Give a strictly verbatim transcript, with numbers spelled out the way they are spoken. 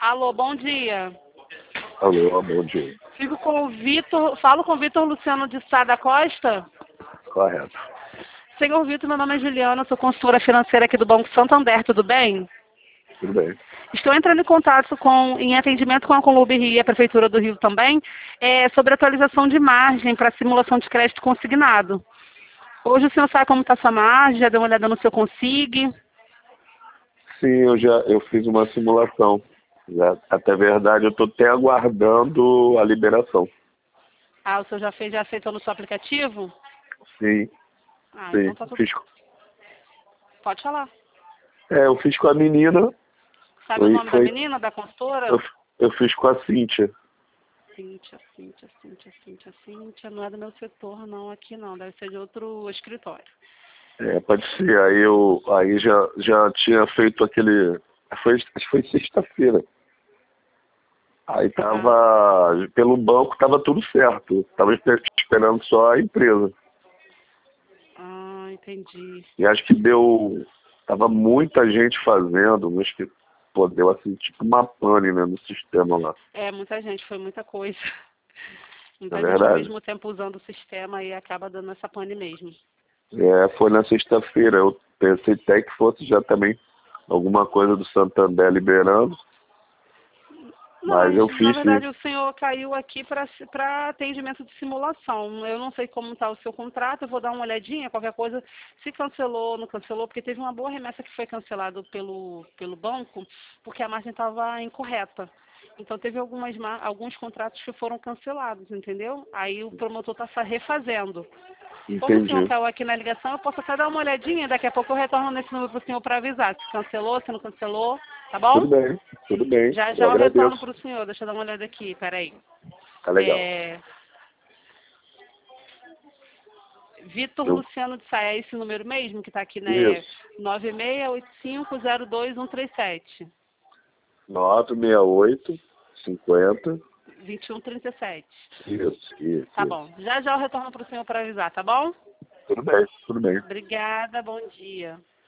Alô, bom dia. Alô, bom dia. Fico com o Vitor, falo com o Vitor Luciano de Sá da Costa. Correto. Senhor Vitor, meu nome é Juliana, sou consultora financeira aqui do Banco Santander, tudo bem? Tudo bem. Estou entrando em contato com, em atendimento com a Colombo Rio e a Prefeitura do Rio também, é, sobre atualização de margem para simulação de crédito consignado. Hoje o senhor sabe como está a sua margem, já deu uma olhada no seu consig? Sim, eu já eu fiz uma simulação. Já, até verdade, eu estou até aguardando a liberação. Ah, o senhor já fez, já aceitou no seu aplicativo? Sim, Ah, sim. então tá tudo... Fiz, Pode falar. é, eu fiz com a menina. Sabe o Foi, nome da foi, menina, da consultora? eu, eu fiz com a Cíntia. Cíntia, Cíntia, Cíntia, Cíntia, Cíntia, não é do meu setor, não, aqui não, deve ser de outro escritório. É, pode ser. Aí eu aí já, já tinha feito aquele. Foi, acho que foi sexta-feira. Aí tava. Pelo banco tava tudo certo. Tava espe- esperando só a empresa. Ah, entendi. E acho que deu. Tava muita gente fazendo, acho que pô, deu assim, tipo uma pane, né, no sistema lá. É, muita gente, foi muita coisa. Na Muita gente ao verdade. mesmo tempo usando o sistema e acaba dando essa pane mesmo. É, foi na sexta-feira. Eu pensei até que fosse já também alguma coisa do Santander liberando, Não, mas eu na fiz sim. verdade o senhor caiu aqui para atendimento de simulação. Eu não sei como está o seu contrato, eu vou dar uma olhadinha, qualquer coisa, se cancelou, não cancelou, porque teve uma boa remessa que foi cancelada pelo, pelo banco, porque a margem estava incorreta. Então teve algumas, ma- alguns contratos que foram cancelados, entendeu? Aí o promotor está refazendo. Como o senhor Entendi. caiu aqui na ligação, eu posso até dar uma olhadinha, daqui a pouco eu retorno nesse número para o senhor para avisar se cancelou, se não cancelou, tá Tudo bom? bem, tudo bem. Já Eu já eu retorno agradeço. para o senhor, deixa eu dar uma olhada aqui, peraí. Tá legal. É, Vitor Eu, Luciano de Sá, é esse número mesmo que está aqui, né? isso. nove seis oito cinco zero dois um três sete. nove seis oito, cinquenta. vinte e um trinta e sete. Isso, isso, Tá isso. bom. Já já eu retorno para o senhor para avisar, tá bom? Tudo bem, tudo bem. Obrigada, bom dia.